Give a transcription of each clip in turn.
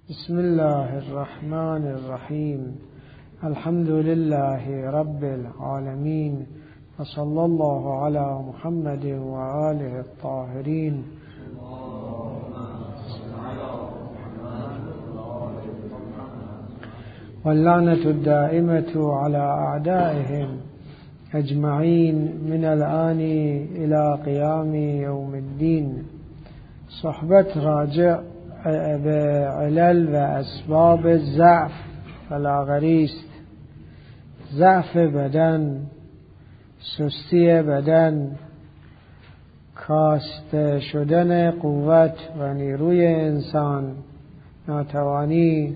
بسم الله الرحمن الرحیم. الحمد لله رب العالمین و صلی الله علی محمد و آله الطاهرین. واللعنة الدائمة على أعدائهم أجمعين من الآن إلى قيام يوم الدين. صحبت راجع به علل و اسباب ضعف و لاغری است. ضعف بدن، سستی بدن، کاسته شدن قوت و نیروی انسان، ناتوانی،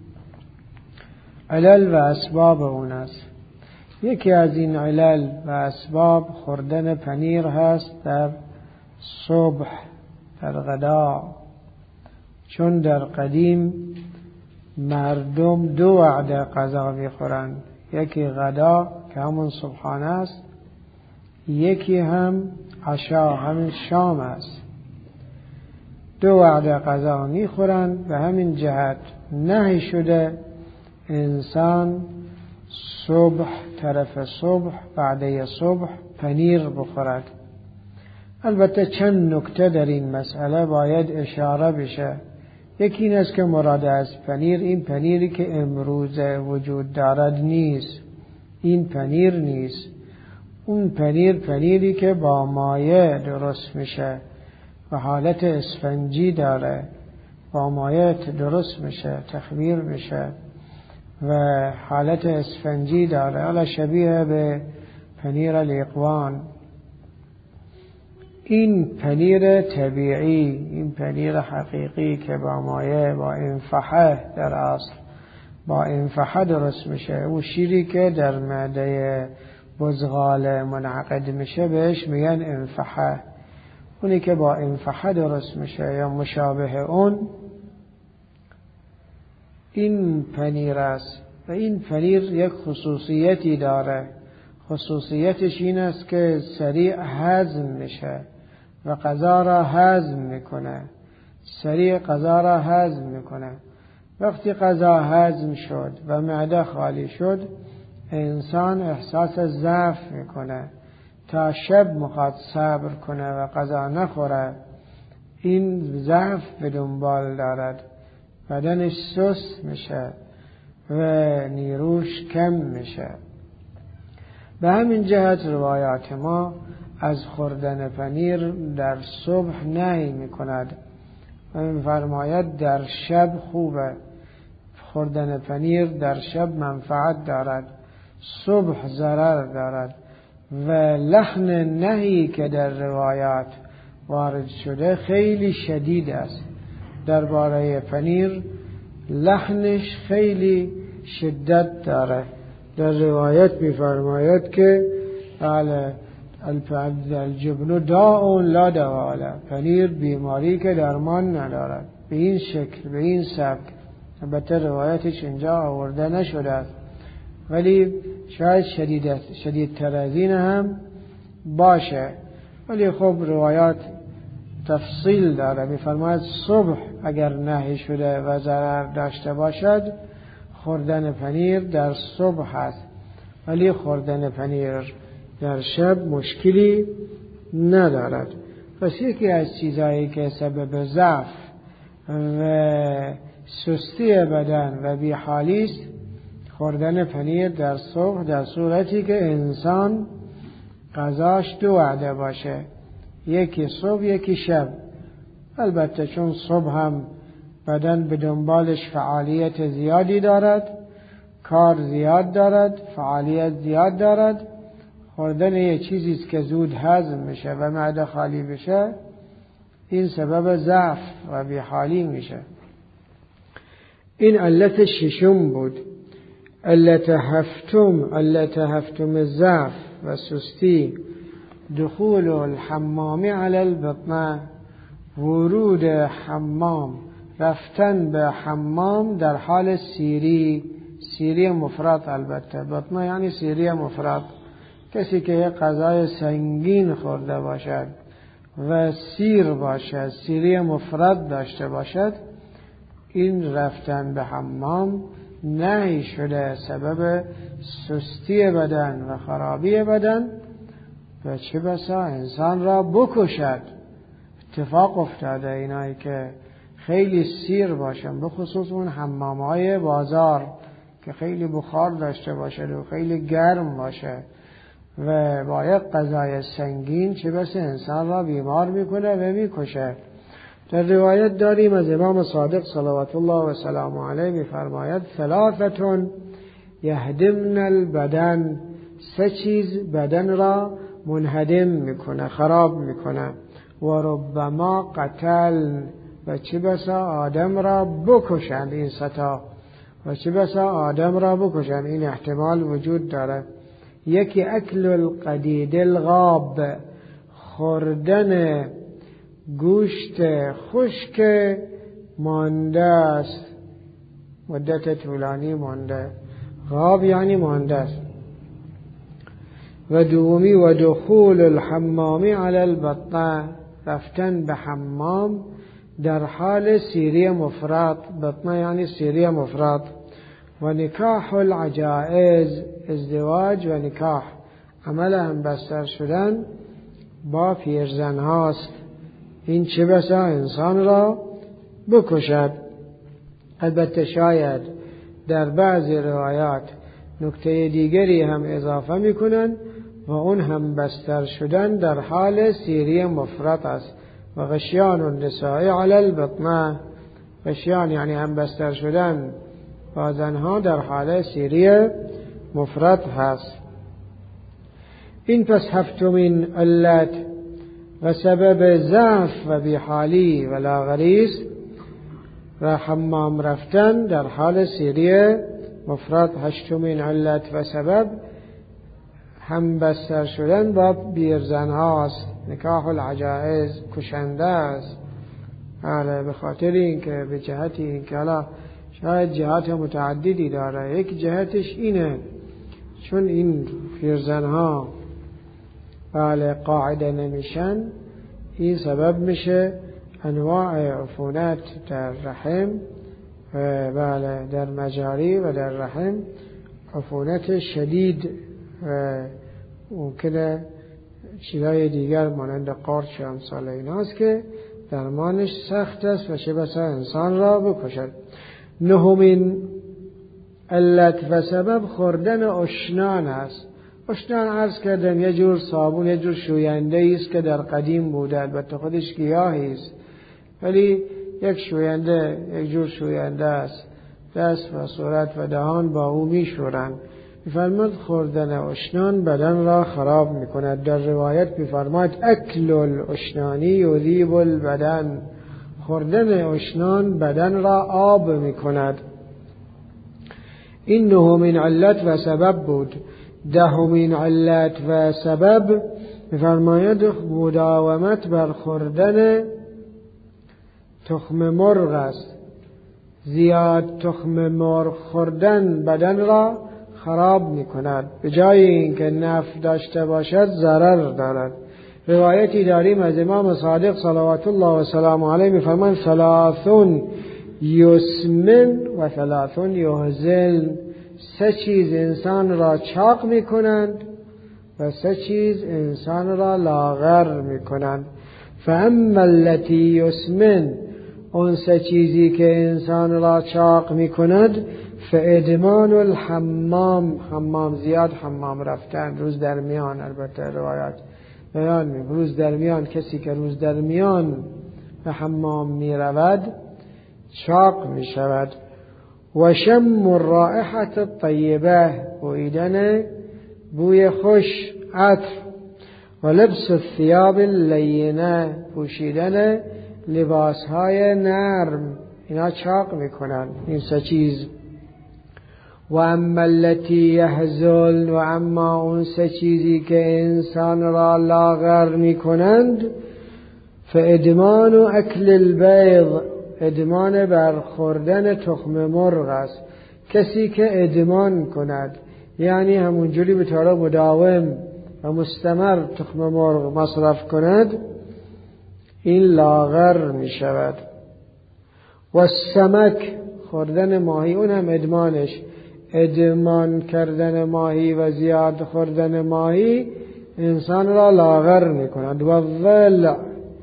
علل و اسباب اون است. یکی از این علل و اسباب خوردن پنیر هست در صبح، در غدا. چون در قدیم مردم دو وعده غذا میخورند، یکی غدا که همون صبحانه است، یکی هم عشا، همین شام است. دو وعده غذا میخورند. به همین جهت نهی شده انسان صبح، طرف صبح، بعد صبح پنیر بخورد. البته چند نکته در این مسئله باید اشاره بشه. یکی این است که مراد از پنیر، این پنیری که امروز وجود دارد نیست. این پنیر نیست. اون پنیری که با مایه درست میشه و حالت اسفنجی داره، با مایه درست میشه، تخمیر میشه و حالت اسفنجی داره، حالا شبیه به پنیر الاقوان. این پنیر طبیعی، این پنیر حقیقی که با مایه، با انفحه در اصل، با انفحه درست میشه. اون شیری که در معده بزغال منعقد میشه بهش میگن انفحه. اونی که با انفحه درست میشه یا مشابه اون، این پنیر است. و این پنیر یک خصوصیتی داره. خصوصیتش این است که سریع هضم میشه و غذا را هضم میکنه. سریع غذا را هضم میکنه. وقتی غذا هضم شد و معده خالی شد، انسان احساس ضعف میکنه. تا شب میخواد صبر کنه و غذا نخوره. این ضعف به دنبال دارد. بدنش سست میشه و نیروش کم میشه. به همین جهت روایات ما از خوردن پنیر در صبح نهی میکند و میفرماید در شب خوبه. خوردن پنیر در شب منفعت دارد، صبح ضرر دارد. و لحن نهی که در روایات وارد شده خیلی شدید است. درباره پنیر لحنش خیلی شدت داره. در روایت میفرماید که الجبن داء لا دواء له، پنیر بیماری که درمان ندارد. به این شکل، به این سبک. البته روایتش اینجا آورده نشده است، ولی شاید شدیدتر از این هم باشه. ولی خب روایات تفصیل داره. میفرماید صبح اگر نهی شده و ضرر داشته باشد، خوردن پنیر در صبح هست، ولی خوردن پنیر در شب مشکلی ندارد. پس یکی از چیزایی که سبب ضعف و سستی بدن و بیحالی است خوردن پنیر در صبح، در صورتی که انسان غذاش دو وعده باشه، یکی صبح یکی شب. البته چون صبح هم بدن به دنبالش فعالیت زیادی دارد، کار زیاد دارد، فعالیت زیاد دارد، خوردن یه چیزیست که زود هضم میشه و معده خالی بشه، این سبب ضعف و بیحالی میشه. این علت ششم بود. علت هفتم ضعف و سستی دخول الحمام علی البطن، ورود حمام، رفتن به حمام در حال سیری مفرط. البته بطن یعنی سیری مفرط. کسی که یک غذای سنگین خورده باشد و سیر باشد، سیری مفرط داشته باشد، این رفتن به حمام نهی شده سبب سستی بدن و خرابی بدن و چه بسا انسان را بکشد. اتفاق افتاده اینایی که خیلی سیر باشن، به خصوص اون حمام‌های بازار که خیلی بخار داشته باشه و خیلی گرم باشه و با یک غذای سنگین چه بسا انسان را بیمار میکنه و میکشه. در روایت داریم از امام صادق صلوات الله و سلام علیه میفرماید ثلاثه یهدمن البدن، سه چیز بدن را منهدم میکنه، خراب میکنه. و ربما قتل، و چه بسا آدم را بکشند این ستا، و چه بسا آدم را بکشند. این احتمال وجود داره. یکی اکل القدید الغاب، خوردن گوشت خشک مانده است، مدت طولانی مانده، غاب یعنی مانده است. و دومی و دخول الحمامی علی البطن، رفتن به حمام در حال سیری مفرط، بطنه یعنی سیری مفرط. و نکاح العجائز، ازدواج و نکاح، عمل هم بستر شدن با پیرزن هاست. این چه بسا انسان را بکشد. البته شاید در بعضی روایات نکته دیگری هم اضافه میکنن و اون هم بستر شدن در حال سیری مفرط است. و غشیان النساء علی البطنه، غشیان یعنی هم بستر شدن با زنها در حال سیری مفرط هست. این پس هفتمین علت و سبب ضعف و بیحالی و لاغری است و حمام رفتن در حال سیری مفرط. هشتمین علت و سبب هم بستر شدن با بیرزن هاست. نکاح العجائز کشنده است. به خاطر اینکه به جهت اینکه حالا شاید جهات متعددی داره، یک جهتش اینه چون این بیرزن ها قاعده نمیشن، این سبب میشه انواع عفونت در رحم و در مجاری و در رحم عفونت شدید و ممکنه چیزای دیگر مانند قارچ و امثال ایناست که درمانش سخت است و چه بسا انسان را بکشد. نهمین علت و سبب خوردن اشنان است. اشنان عرض کردم یه جور صابون، یه جور شوینده است که در قدیم بوده، البته خودش گیاهی است ولی یک شوینده، یک جور شوینده است. دست و صورت و دهان با او میشورند. میفرماد خوردن اشنان بدن را خراب میکند. در روایت میفرماد اکل الاشنانی یذیب البدن، خوردن اشنان بدن را آب میکند. این نهمین علت و سبب بود. دهمین علت و سبب میفرماید مداومت بر خوردن تخم مرغ است. زیاد تخم مرغ خوردن بدن را خراب میکند، به جای اینکه نفع داشته باشد ضرر دارد. روایتی داریم از امام صادق صلوات الله و سلام علیه میفرماید ثلاثون یسمن و ثلاثون یهزلن، سه چیز انسان را چاق میکنند و سه چیز انسان را لاغر میکنند. فاما التی یسمن، اون سه چیزی که انسان را چاق میکند، فادمان الحمام، حمام زیاد حمام رفتن روز درمیان. البته روایات بیان می روز درمیان، کسی که روز درمیان به حمام می رود چاق می شود. و شم الرائحة الطیبه، بویدن بوی خوش عطر. و لبس الثياب اللینه، پوشیدن لباسهای نرم، اینا چاق می کنند این سه چیز. و اما التی یهزل، و اما اون سه چیزی که انسان را لاغر می کنند، فادمان و اکل البیض، ادمان بر خوردن تخم مرغ است. کسی که ادمان کند یعنی همونجوری به طور مداوم و مستمر تخم مرغ مصرف کند، این لاغر می شود. و سمک خوردن ماهی، اون هم ادمانش، ادمان کردن ماهی و زیاد خوردن ماهی انسان را لاغر میکند. و ضلع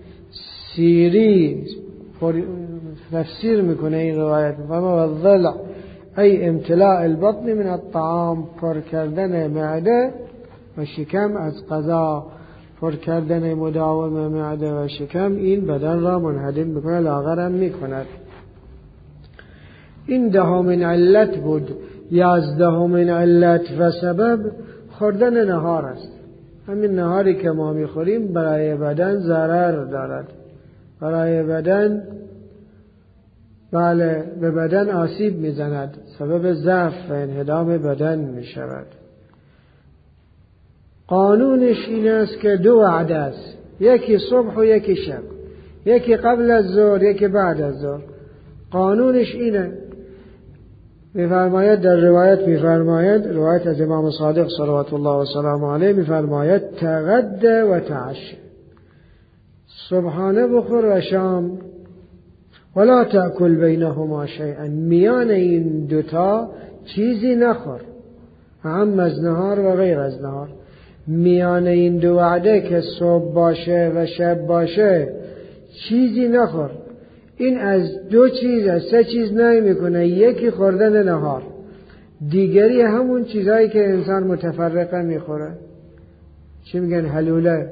سیری تفسیر میکنه این روایت، و ضلع ای امتلاء البطن من الطعام، پر کردن معده و شکم از غذا، پر کردن مداوم معده و شکم این بدن را منهدم میکنه، لاغرم میکند. این دهمین علت بود. 11مین علت و سبب خوردن نهار است. همین نهاری که ما میخوریم برای بدن ضرر دارد، برای بدن به بدن آسیب میزند، سبب ضعف و انهدام بدن میشود. قانونش این است که 2 وعده است، یکی صبح و یکی شب، یکی قبل از ظهر یکی بعد از ظهر. قانونش اینه. میفرماید در روایت، میفرماید روایت از امام صادق صلوات الله و سلام علیه، میفرماید تغدى و تعشى، صبحانه بخور و شام، ولا تأكل بینهما شیئا، میان این دوتا چیزی نخور، هم از نهار و غیر از نهار. میان این 2 وعده که صبح باشه و شب باشه چیزی نخور. این از 2 چیز، از 3 چیز نهی میکنه. یکی خوردن نهار، دیگری همون چیزهایی که انسان متفرقه میخوره. چی میگن؟ حلوله.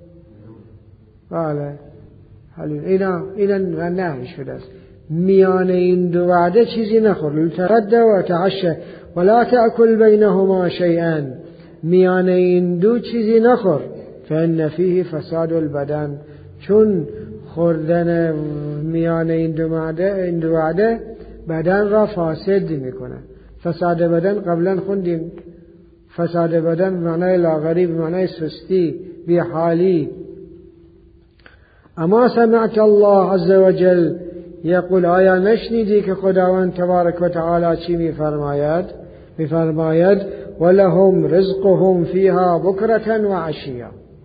بله حلوله. اینا نهی شده است. میان این 2 وعده چیزی نخور. تغدى و تعشى ولا تأكل بینهما شیئا، میان این 2 چیزی نخور. فإن فيه فساد البدن، چون خوردن میان این 2 وعده بدن را فاسد میکنه. فساد بدن قبلا خوندیم، فساد بدن به معنای لاغری، به معنای سستی، بیحالی. اما سمعت الله عز وجل یقول، آیا نشنیدی که خداوند تبارک و تعالی چی میفرماید؟ میفرماید ولهم رزقهم فیها بکرة و عشیه،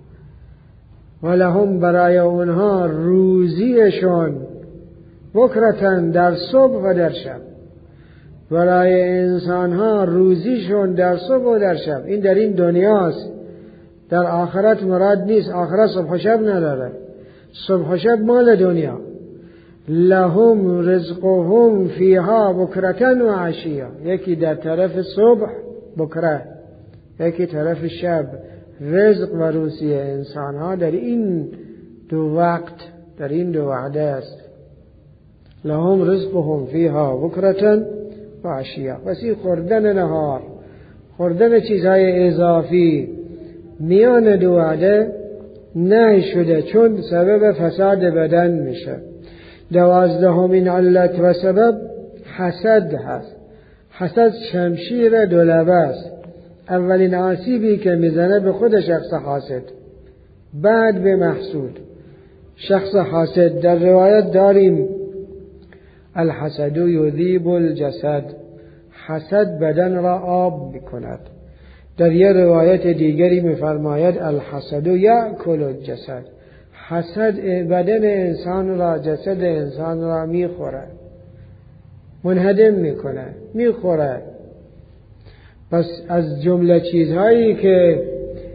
ولهم برای اونها روزیشون، بکرتن در صبح و در شب، برای انسانها روزیشون در صبح و در شب. این در این دنیاست، در آخرت مراد نیست. آخرت صبح و شب نداره، صبح و شب مال دنیا. لهم رزقهم فیها بکرة و عشیه، یکی در طرف صبح بکره، یکی طرف شب. رزق و روزی انسان ها در این 2 وقت، در این 2 وعده است. لهم رزقهم فیها بکرة و عشیه. وسی خوردن نهار، خوردن چیزهای اضافی میان 2 وعده نهی شده، چون سبب فساد بدن میشه. 12مین علت و سبب حسد هست. حسد شمشیر 2 لبه است. اولین آسیبی که میزنه به خود شخص حاسد، بعد به محسود. شخص حاسد، در روایت داریم الحسد یذیب الجسد، حسد بدن را آب میکند. در یه روایت دیگری میفرماید الحسد یأکل الجسد، حسد بدن انسان را، جسد انسان را میخوره، منهدم میکنه، میخوره. پس از جمله چیزهایی که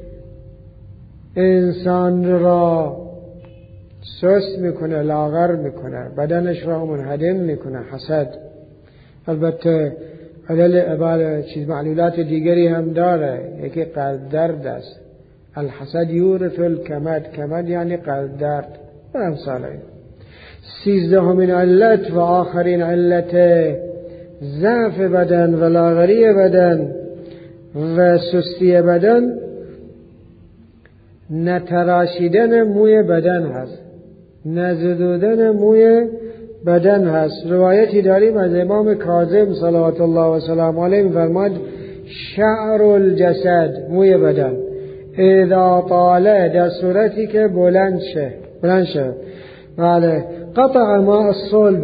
انسان را سست میکنه، لاغر میکنه، بدنش را منهدم میکنه حسد. البته علل چیز معلولات دیگری هم داره، یکی قلب درد است. الحسد یورث الکمد، کمد یعنی قلب درد و امثال این. 13مین علت و آخرین علت ضعف بدن و لاغری بدن و سستی بدن، نتراشیدن موی بدن هست، نزدودن موی بدن هست. روایتی داریم از امام کاظم صلوات الله و سلام علیه می‌فرماید شعر الجسد، موی بدن، اذا طاله، در صورتی که بلند شه. بله. قطع ما الصلب،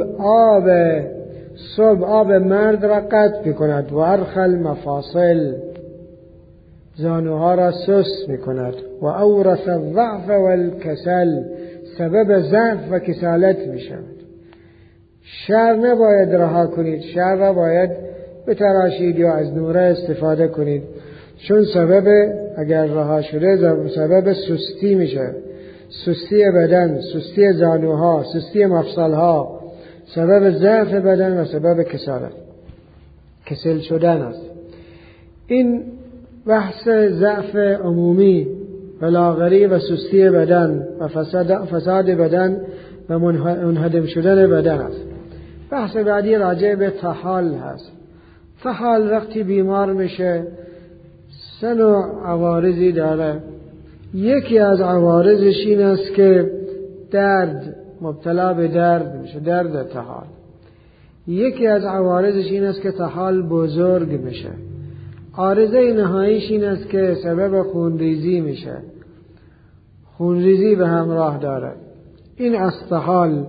آب مرد را قطع می‌کند. و ارخ المفاصل، زانوها را سست می‌کند. و اورث الضعف والکسل، سبب ضعف و کسالت می‌شود. شر نباید رها کنید، شر را باید بتراشید یا از نوره استفاده کنید، چون سبب اگر رها شده سبب سستی میشه، سستی بدن، سستی زانوها، سستی مفصلها، سبب ضعف بدن و سبب کسل شدن است. این بحث ضعف عمومی و لاغری و سستی بدن و فساد بدن و منهدم شدن بدن است. بحث بعدی راجع به طحال هست. طحال وقتی بیمار میشه سه نوع عوارضی داره. یکی از عوارضش این است که درد، مبتلا به درد میشه، درد طحال. یکی از عوارضش این است که طحال بزرگ میشه. عارضه نهاییش این است که سبب خونریزی میشه، خونریزی به همراه داره. این از طحال،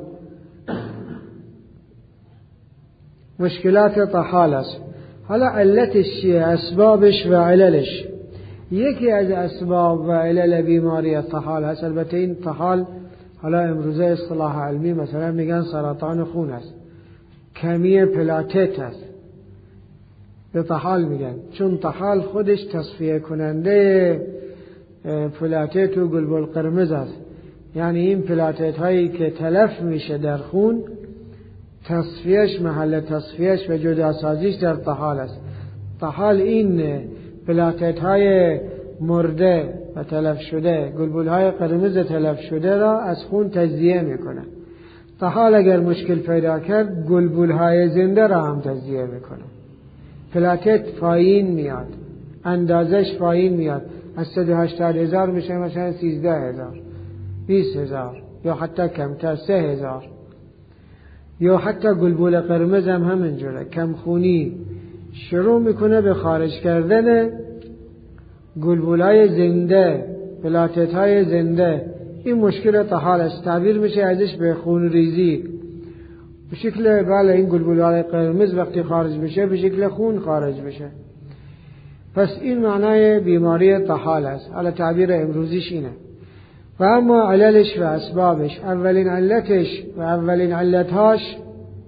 مشکلات طحال است. حالا علتش چیه؟ اسبابش و عللش. یکی از اسباب و علل بیماری طحال هست. البته این طحال حالا امروزه اصطلاح علمی مثلا میگن سرطان خون است، کمی پلاتت است، به طحال میگن، چون طحال خودش تصفیه کننده پلاتت و گلبول قرمز است. یعنی این پلاتت هایی که تلف میشه در خون، تصفیهش، محل تصفیهش و جداسازیش در طحال است. طحال این پلاتت های مرده و تلف شده، گلبول های قرمز تلف شده را از خون تجزیه میکنه. طحال اگر مشکل پیدا کرد، گلبول های زنده را هم تجزیه میکنه. پلاتت پایین میاد، اندازش پایین میاد، از 180,000 میشه مثلا 13,000، 20,000 یا حتی کمتر 3,000. یا حتی گلبول قرمز هم همینجوره، کمخونی شروع میکنه به خارج کردن گلبولای زنده، پلاتت‌های زنده. این مشکل طحال است، تعبیر میشه ازش به خون ریزی. به شکل بله این گلبولای قرمز وقتی خارج میشه به شکل خون خارج میشه. پس این معنای بیماری طحال است. حالا تعبیر امروزیش اینه. و اما عللش و اسبابش، اولین علتش و اولین علتهاش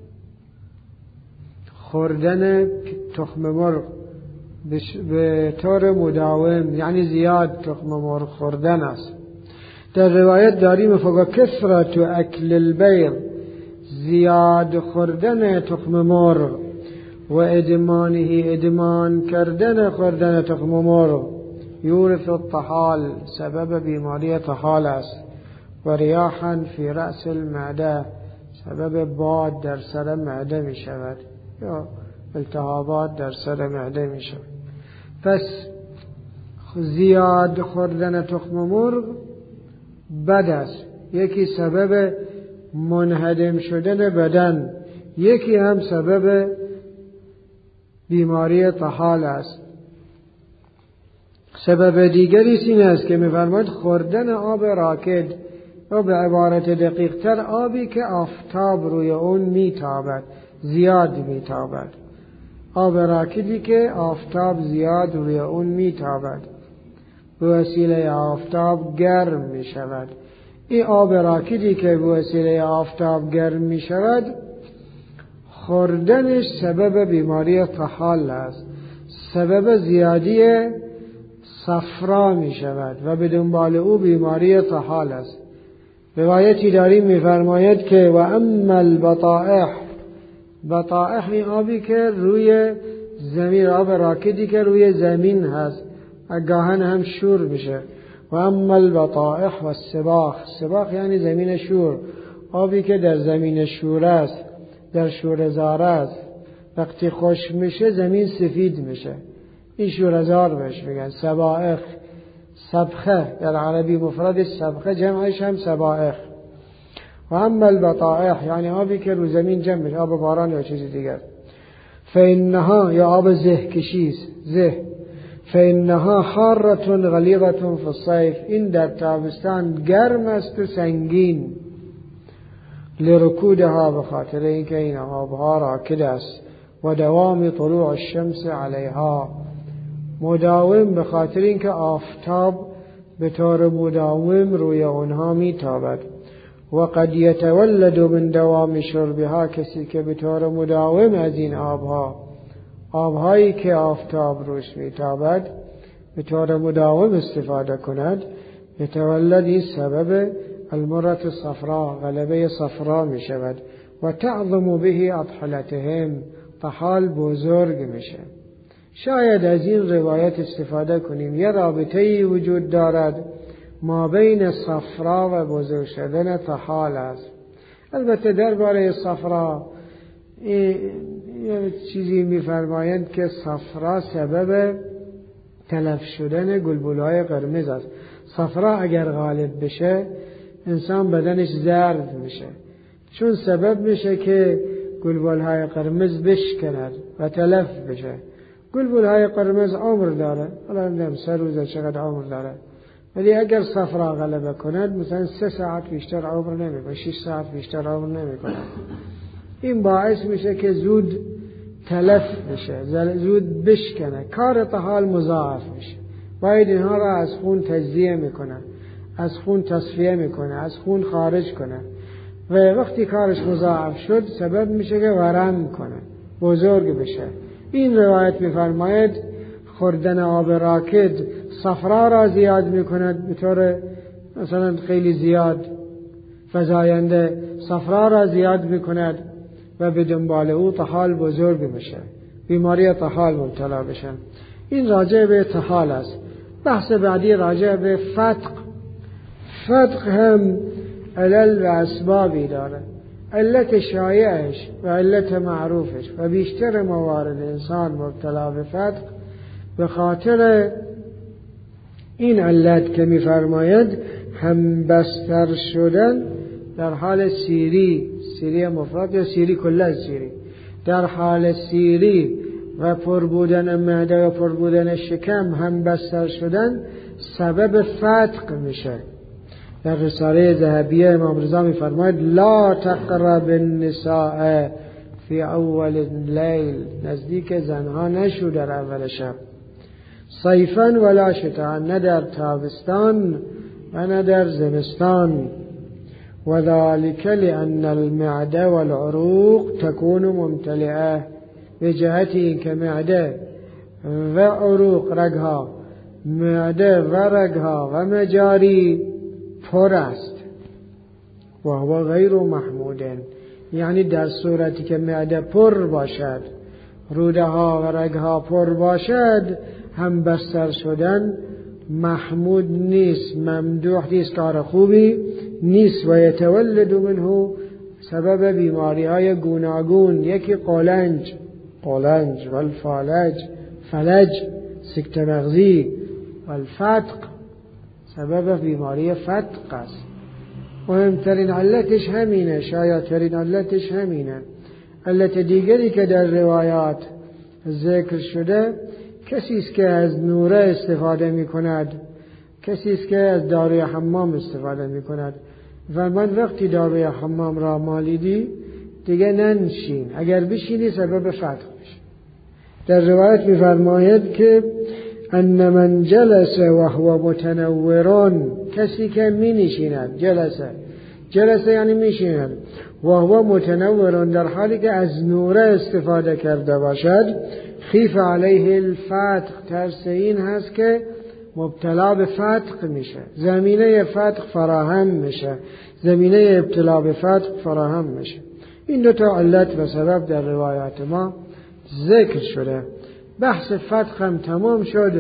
خوردن تخم مرغ به طور مداوم، یعنی زیاد تخم مرغ خوردن است. در روایت داریم فوق کثرت اکل البیض، زیاد خوردن تخم مرغ، و ادمانه، ادمان کردن خوردن تخم مرغ، یورث الطحال، سبب بیماری طحال است. و ریاحا فی رأس المعده، سبب باد در سر معده می شود یا التهابات در سر معده می شود. پس زیاد خوردن تخم مرغ بد است. یکی سبب منهدم شدن بدن، یکی هم سبب بیماری طحال است. سبب دیگری این است که می‌فرماید خوردن آب راکد، یا به عبارت دقیق تر آبی که آفتاب روی اون میتابد، زیاد میتابد. آب راکدی که آفتاب زیاد روی اون میتابد، به وسیله آفتاب گرم میشود. این آب راکدی که به وسیله آفتاب گرم میشود، خوردنش سبب بیماری طحال است. سبب زیادی صفرا می شود و به دنبال او بیماری طحال است. روایتی داریم می‌فرماید که و اما البطائح، بطائح این آبی که روی زمین، آب راکدی که روی زمین هست، گاهن هم شور میشه. و اما البطائح و السباخ، سباخ یعنی زمین شور، آبی که در زمین شور است، در شورزار است، وقتی خشک میشه زمین سفید میشه، این شورزار بهش میگن. سبائخ، سبخه در عربی مفردش سبخه، جمعش هم سبائخ. و اما البطائح یعنی آبی که رو زمین جمع میشه، آب باران یا چیز دیگر. فإنها، یا آب زه کشیست، زه، فإنها حارة غلیظة فی الصیف، این در تابستان گرم است و سنگین. لرکودها، به خاطر اینکه این آبها راکد است. و دوام طلوع الشمس علیها، مداوم، به خاطر اینکه آفتاب به طور مداوم روی آنها میتابد. و قد یتولد من دوام شربها، کسی که به طور مداوم از این آبهایی که آفتاب روش میتابد به طور مداوم استفاده کند، یتولد، این سبب المرة الصفراء، غلبه صفرا می شود. و تعظم به اطحلتهم، طحال بزرگ میشه. شاید از این روایت استفاده کنیم یه رابطه‌ای وجود دارد ما بین صفرا و بزرگ شدن طحال است. البته درباره صفرا یه چیزی می‌فرمایند که صفرا سبب تلف شدن گلبولهای قرمز است. صفرا اگر غالب بشه انسان بدنش زرد میشه، چون سبب میشه که گلبولهای قرمز بشکند و تلف بشه. گلبولهای قرمز عمر داره، حالا نمیدونم 3 روز چقدر عمر داره، ولی اگر صفرا غلبه کند مثلا 3 ساعت بیشتر عمر نمیکنه، 6 ساعت بیشتر عمر نمیکنه. این باعث میشه که زود تلف بشه، زود بشکنه. کار طحال مضاعف میشه. باید اینها را از خون تجزیه میکنه، از خون تصفیه میکنه، از خون خارج کنه و وقتی کارش مضاعف شد سبب میشه که ورم کنه، بزرگ بشه. این روایت میفرماید خوردن آب راکد صفرا را زیاد میکند، به طور مثلا خیلی زیاد فزاینده صفرا را زیاد میکند و به دنبال او طحال بزرگ میشه، بیماری طحال مبتلا بشن. این راجع به طحال است. بحث بعدی راجع به فتق. فتق هم علل و اسبابی داره، علت شایعش و علت معروفش، و بیشتر موارد انسان مبتلا به فتق به خاطر این علت که می‌فرماید هم بستر شدن در حال سیری مفرد یا سیری کلا سیری، در حال سیری و پر بودن معده و پر بودن شکم هم بستر شدن سبب فتق میشه. در رساله ذهبیه امام رضا می‌فرماید لا تقرب النساء فی اول اللیل، نزدیک زنها نشو در اول شب، صیفا ولا شتاء، نه در تابستان و نه در زمستان، و ذلك لأن المعده والعروق تكون ممتلئه، به جهتی این که معده و عروق رگها، معده و رگها و مجاری پر است. و هو غیر محمود، یعنی در صورتی که معده پر باشد، روده ها و رگها پر باشد، هم بستر شدن محمود نیست، ممدوح نیست، کار خوبی نیست. و یتولد منه، سبب بیماری های گوناگون، یکی قولنج و فلج سکته مغزی و الفتق، سبب بیماری فتق است. مهمترین علتش همینه، شایع‌ترین علتش همینه. علت دیگری که در روایات ذکر شده، کسی است که از نوره استفاده می کند، کسی است که از داروی حمام استفاده می کند و من وقتی داروی حمام را مالیدی دیگه ننشین، اگر بشینی سبب فتق میشه. در روایت می فرماید که ان من جلس و هو متنورون، کسی که می نشیند، جلسه یعنی می شیند، و هو متنورون، در حالی که از نوره استفاده کرده باشد، خیف علیه الفتق، ترس این هست که مبتلا به فتق میشه، زمینه فتق فراهم میشه، زمینه ابتلا به فتق فراهم میشه. این 2 تا علت و سبب در روایات ما ذکر شده. بحث فتق هم تمام شد.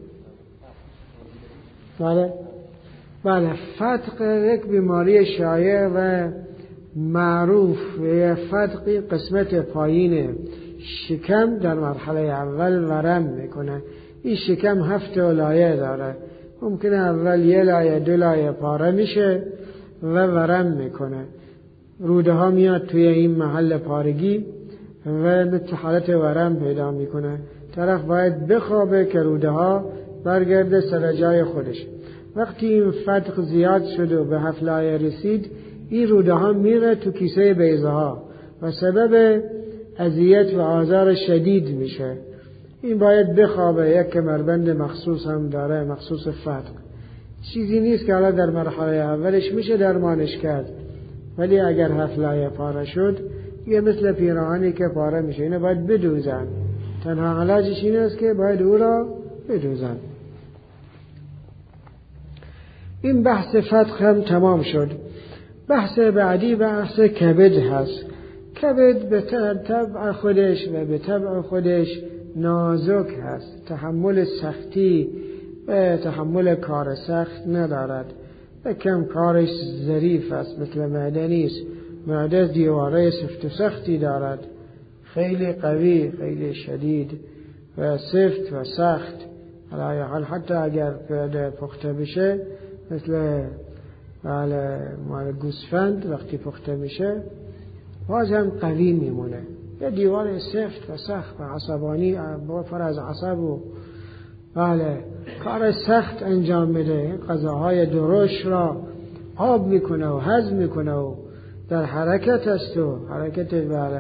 بله، فتق یک بیماری شایع و معروف. فتقی قسمت پایین شکم در مرحله اول ورم میکنه. این شکم 7 لایه داره، ممکنه اول 1 لایه 2 لایه پاره میشه و ورم میکنه. روده ها میاد توی این محل پارگی و به حالت ورم پیدا میکنه. طرف باید بخوابه که روده ها برگرده سر جای خودش. وقتی این فتق زیاد شد و به 7 لایه رسید، این روده ها میره تو کیسه بیضه ها و سبب اذیت و آزار شدید میشه. این باید بخوابه. یک کمربند مخصوص هم داره، مخصوص فتق. چیزی نیست که حالا در مرحله اولش میشه درمانش کرد، ولی اگر 7 لایه پاره شد یه مثل پیراهنی که پاره میشه، اینو باید بدوزن. تنها علاجش این است که باید او را بدوزن. این بحث فتق هم تمام شد. بحث بعدی بحث کبد هست. کبد به طبع خودش و به طبع خودش نازک هست، تحمل سختی و تحمل کار سخت ندارد و کم کارش ظریف است، مثل معده نیست. معده دیواره سفت و سختی دارد، خیلی قوی، خیلی شدید و سفت و سخت. علی حال حتی اگر پخته بشه، مثل مال گوسفند وقتی پخته میشه باز هم قوی میمونه. یه دیوار سفت و سخت و عصبانی پر از عصب و کار سخت انجام میده. غذاهای درشت را آب میکنه و هضم میکنه و در حرکت است و حرکت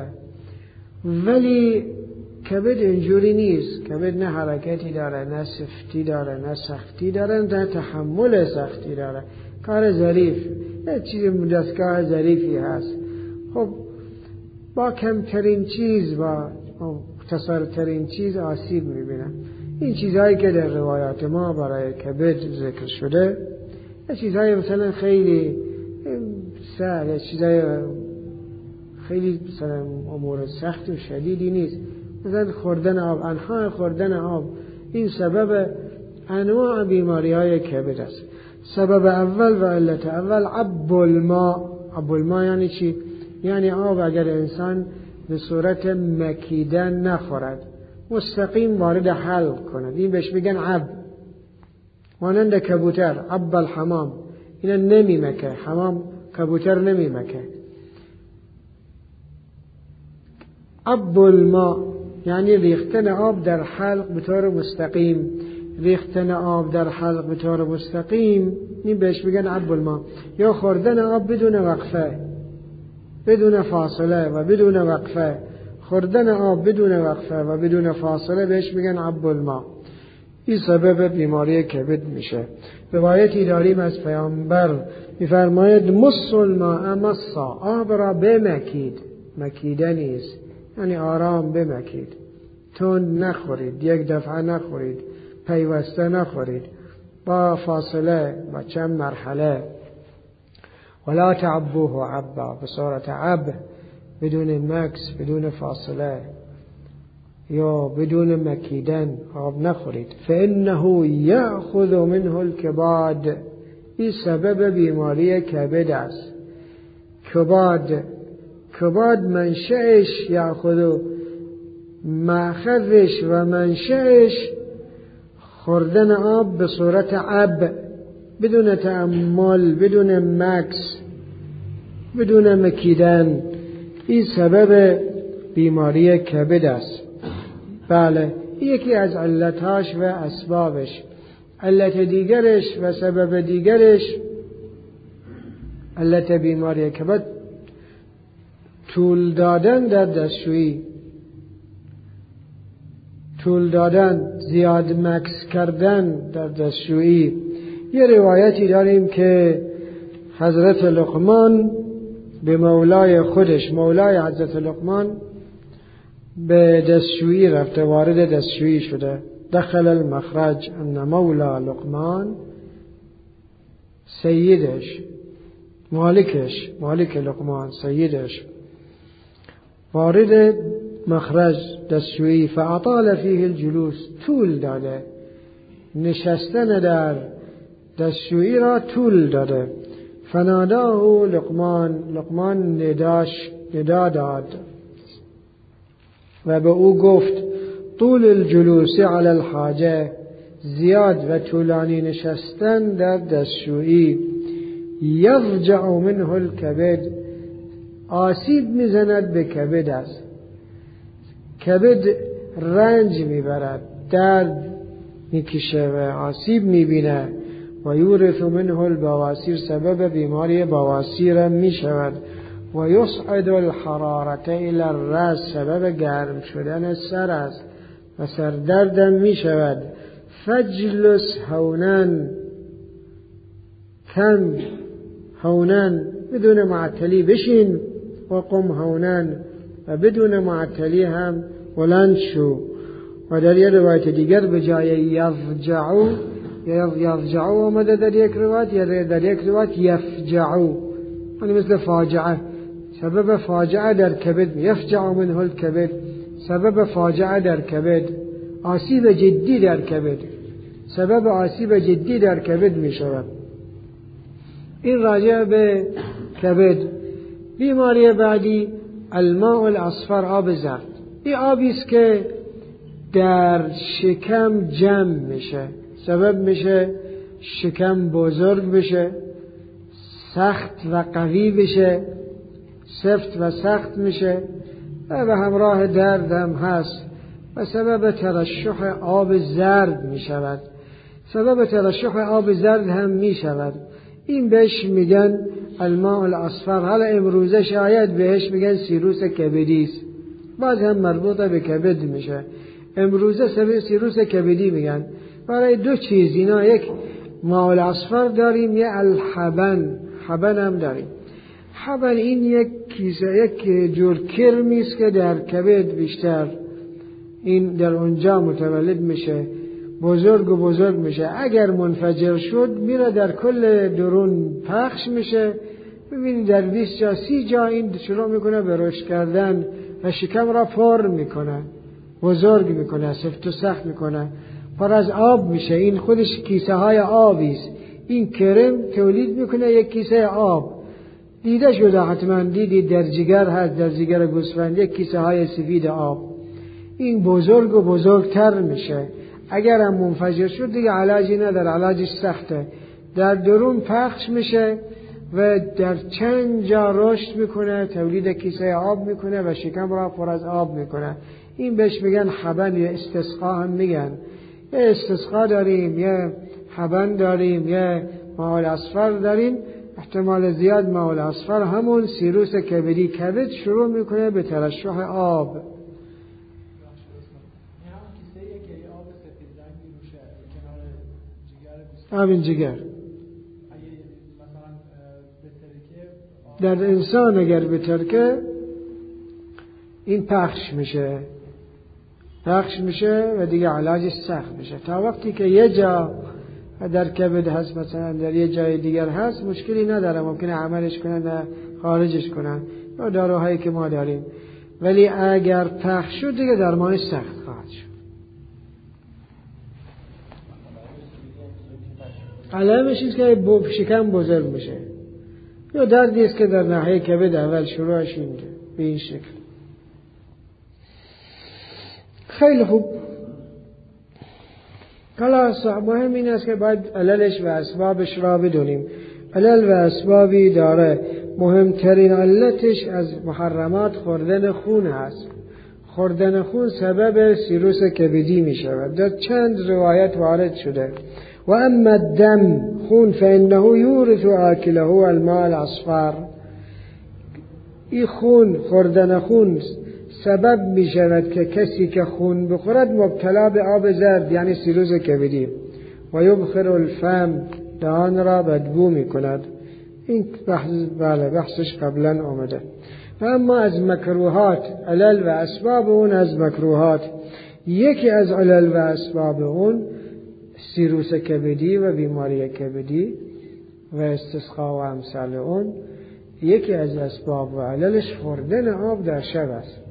ولی کبد اینجوری نیست. کبد نه حرکتی داره، نه سفتی داره، نه سختی داره، نه تحمل سختی داره. کار ظریف، یه چیز دستگاه ظریفی هست. خب با کمترین چیز، با مختصرترین چیز آسیب میبینن. این چیزهایی که در روایات ما برای کبد ذکر شده، یه چیزهای مثلا خیلی سهل، چیزهای خیلی مثلا امور سخت و شدیدی نیست. مثلا خوردن آب، انواع خوردن آب، این سبب انواع بیماری های کبد است. سبب اول و علت اول عب الماء. عب الماء یعنی چی؟ یعنی آب اگر انسان به صورت مکیدن نخورد، مستقیم وارد حلق کند، این بهش میگن عب. مانند کبوتر، عب الحمام، اینا نمیمکه، حمام کبوتر نمیمکه. عب الماء یعنی ریختن آب در حلق به طور مستقیم. ریختن آب در حلق به طور مستقیم، این بهش میگن عب الماء. یا خوردن آب بدون وقفه، بدون فاصله و بدون وقفه. خوردن آب بدون وقفه و بدون فاصله بهش میگن عب الماء. این سبب بیماری کبد میشه. روایتی داریم از پیامبر میفرماید مص الماء مصا، آب را بمکید. مکیده نیست یعنی آرام بمکید، تند نخورید، یک دفعه نخورید، پیوسته نخورید، با فاصله و چند مرحله. ولا تعبوه عبا، به صورت عب، بدون مکس، بدون فاصله یا بدون مکیدن آب نخورید. فإنه یأخذ منه الکباد، این سبب بیماری کبد است. کباد منشأش، یأخذ مأخذش و منشأش خوردن آب به صورت عب، بدون تأمل، بدون مکس، بدون مکیدن. این سبب بیماری کبد است. بله، یکی از علتهاش و اسبابش. علت دیگرش و سبب دیگرش، علت بیماری کبد، طول دادن در دستشویی، طول دادن، زیاد مکس کردن در دستشویی. یه روایتی داریم که حضرت لقمان به مولای خودش، مولای حضرت لقمان، به دستشویی رفته، وارد دستشویی شده. دخل المخرج ان مولا لقمان، سیدش، مالک لقمان، سیدش، وارد مخرج دستشویی. فاطال فیه الجلوس، طول داده، نشستن در دستشویی را طول داده. فناداه لقمان ندا داد و به او گفت طول الجلوس علی الحاجه، زیاد و طولانی نشستن در دستشویی، یفجع منه الکبد، آسیب میزند به کبد است. کبد رنج میبرد، درد میکشه و آسیب میبینه. و یورث منه البواسیر، سبب بیماری بواسیر میشود. و یصعد الحرارة الى الراس، سبب گرم شدن سر است و سردردم میشود. فجلس هونن، کم هونن بدون معطلی بشین و قم هونن و بدون معطلی هم بلند شو. و در یک روایت دیگر به جای یضجعو آمده در یک روایت، یا در یک روایت یفجعو، یعنی مثل فاجعه، سبب فاجعه در کبد، یفجع منه الکبد، سبب فاجعه در کبد، آسیب جدی در کبد، سبب آسیب جدی در کبد می شود. این راجع به کبد. بیماری بعدی الماء الاصفر، آب زرد. این آبی است که در شکم جمع میشه، سبب میشه شکم بزرگ بشه، سخت و قوی بشه، سفت و سخت میشه و به همراه درد هم هست و سبب ترشح آب زرد میشود. سبب ترشح آب زرد هم میشود. این بهش میگن الماء الاصفر. حالا امروزه شاید بهش میگن سیروس کبدی است، باز هم مربوطه به کبد میشه. امروزه سیروس کبدی میگن. برای دو چیز اینا، یک ماء الاصفر داریم، یک الحبن، حبن هم داریم. حبن این یک جور کرمی است که در کبد بیشتر این در اونجا متولد میشه، بزرگ میشه. اگر منفجر شد میره در کل درون پخش میشه. ببینید در 20 جا 30 جا این شروع میکنه به رشد کردن و شکم را پر میکنه، بزرگ میکنه، سفت و سخت میکنه، پر از آب میشه. این خودش کیسه های آبی است. این کرم تولید میکنه یک کیسه آب. دیده شده حتما، دیدید در جگر هست، در جگر گوسفند یک کیسه های سفید آب. این بزرگ و بزرگتر میشه. اگر هم منفجر شد دیگه علاجی نداره، علاجش سخته. در درون پخش میشه و در چند جا رشد میکنه، تولید کیسه آب میکنه و شکم را پر از آب میکنه. این بهش میگن حبن یا استسقا هم میگن. یا استسقا داریم، یا حبن داریم، یا ماء الاصفر داریم. احتمال زیاد ماء الاصفر همون سیروس کبدی، کبد شروع میکنه به ترشح آب. همین جگر در انسان اگر بترکه این پخش میشه و دیگه علاجش سخت میشه. تا وقتی که یه جا در کبد هست، مثلا در یه جای دیگر هست، مشکلی نداره، ممکنه عملش کنن خارجش کنن یا داروهایی که ما داریم. ولی اگر پخش شد دیگه درمانش سخت خواهد شد. علامش است که شکم بزرگ میشه یا دردی است که در ناحیه کبد اول شروعش اینجا به این شکل. خیلی خوب. حالا مهم این است که باید عللش و اسبابش را بدونیم. علل و اسبابی داره. مهمترین علتش از محرمات خوردن خون هست. خوردن خون سبب سیروس کبدی می شود. در چند روایت وارد شده. و اما الدم، خون، فانه یورث آکله الماء الاصفر. این خون، خوردن خون سبب می شود که کسی که خون بخورد مبتلا به آب زرد یعنی سیروس کبدی و یبخر الفم، دهان را بدبو می کند. این بحثش قبلا آمده. و اما از مکروهات، علل و اسباب اون، از مکروهات یکی از علل و اسباب اون سیروس کبدی و بیماری کبدی و استسقا و امثال اون. یکی از اسباب و عللش خوردن آب در شب است.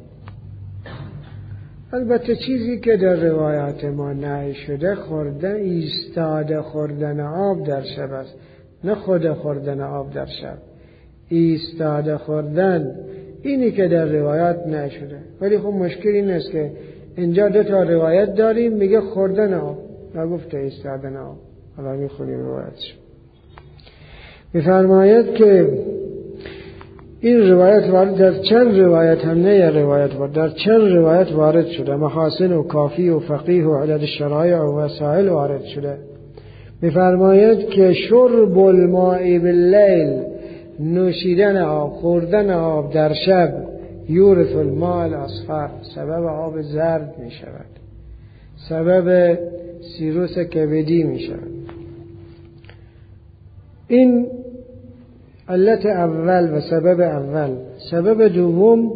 البته چیزی که در روایات ما نهی شده ایستاده خوردن آب در شب است، نه خود خوردن آب در شب. ایستاده خوردن اینی که در روایات نهی شده. ولی خب مشکل این است که اینجا 2 تا روایت داریم میگه خوردن آب، نگفته ایستادن آب. حالا میخونیم روایتش. میفرماید که این روایت وارد در چند روایت هم نه یه روایت وارد در چند روایت وارد شده. محاسن و کافی و فقیه و عدد الشرایع و وسائل وارد شده. میفرماید که شرب الماء باللیل، نوشیدن آب، خوردن آب در شب، یورث الماء الاصفر، سبب آب زرد می شود، سبب سیروس کبدی می شود. این علت اول و سبب اول. سبب دوم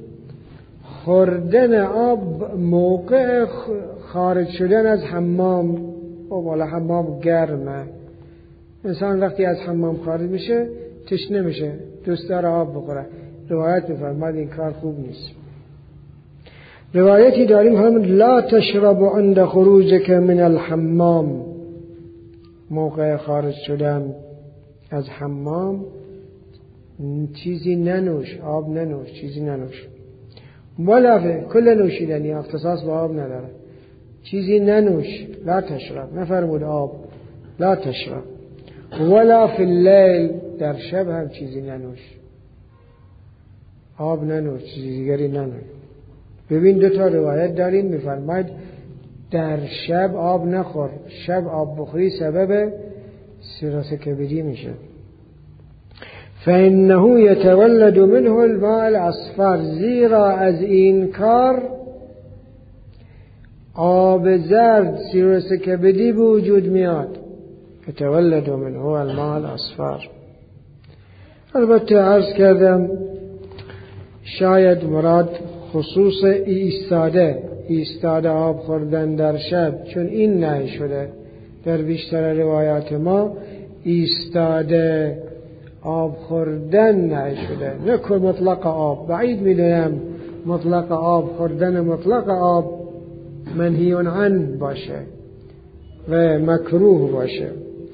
خوردن آب موقع خارج شدن از حمام. والا حمام گرمه، انسان وقتی از حمام خارج میشه تشنه میشه، دوست داره آب بخوره. روایت میفرماد این کار خوب نیست. روایتی داریم هم لا تشرب عند خروجك من الحمام، موقع خارج شدن از حمام چیزی ننوش، آب ننوش، چیزی ننوش. ولا کل نوشیدنی اختصاص با آب نداره، چیزی ننوش. لا تشرب، نفرمود آب، لا تشرب. ولا فی اللیل، در شب هم چیزی ننوش، آب ننوش، چیزی دیگری ننوش. ببین دو تا روایت داریم، میفرماید در شب آب نخور، شب آب بخوری سبب سیروس کبدی میشه. فإنه يتولد منه الماء الأصفر، زیرا از این کار آب زرد سیروس کبدی به وجود میاد. يتولد منه الماء الأصفر. البته عرض کردم شاید مراد خصوص ایستاده آب خوردن در شب، چون این نهی شده در بیشتر روایات ما، ایستاده آب خوردن نهی شده، نه مطلق آب. بعید میدونم مطلق آب خوردن مطلق آب منهی عن باشه و مکروه باشه.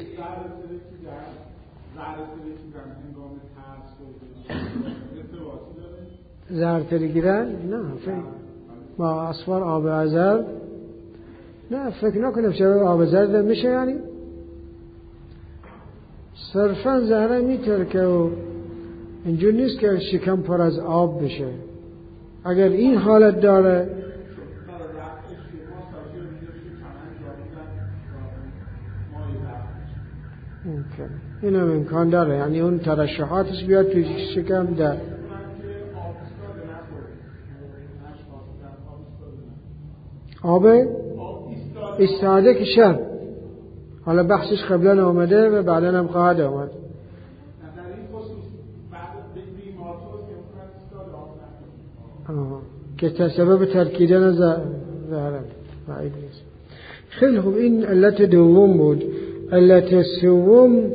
زرتری گیرن؟ نه با اصفر آب ازرد نه، فکر نکنم شبه آب زرد میشه. یعنی صرفا زهره میترکه و اینجور نیست که شکم پر از آب بشه. اگر این حالت داره این هم امکان داره، یعنی اون ترشحاتش بیاد توی شکم در آب ایستاده که شب. حالا بحثش قبلا آمده و بعدا هم خواهد آمد. که سبب ترکیدن زهره بعید نیست. خیلی خوب، این علت دوم بود. علت سوم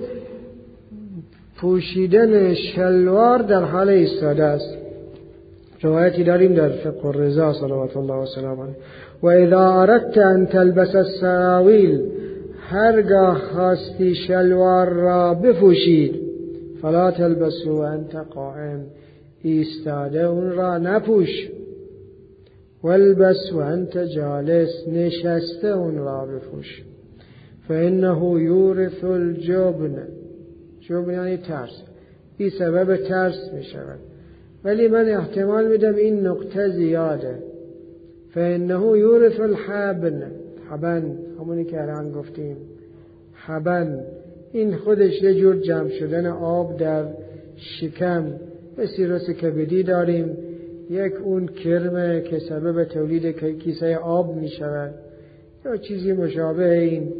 پوشیدن شلوار در حال ایستاده است. روایتی داریم در فقه الرضا صلوات الله و سلام علیه: و اذا اردت ان تلبس السراویل، هرگاه خواستی شلوار را بپوشید، فلا تلبسه وانت قائم، ایستاده اون را نپوش. والبس وانت جالس، نشسته اون را بپوش. فانه یورث الجبن، جبن یعنی ترس، این سبب ترس می شود. ولی من احتمال میدم این نقطه زیاده. فانه یورث الحبن، حبن همونی که الان گفتیم، حبن این خودش یه جور جمع شدن آب در شکم. به سیروس کبدی داریم، یک اون کرمه که سبب تولید کیسه آب می شود یا چیزی مشابه این.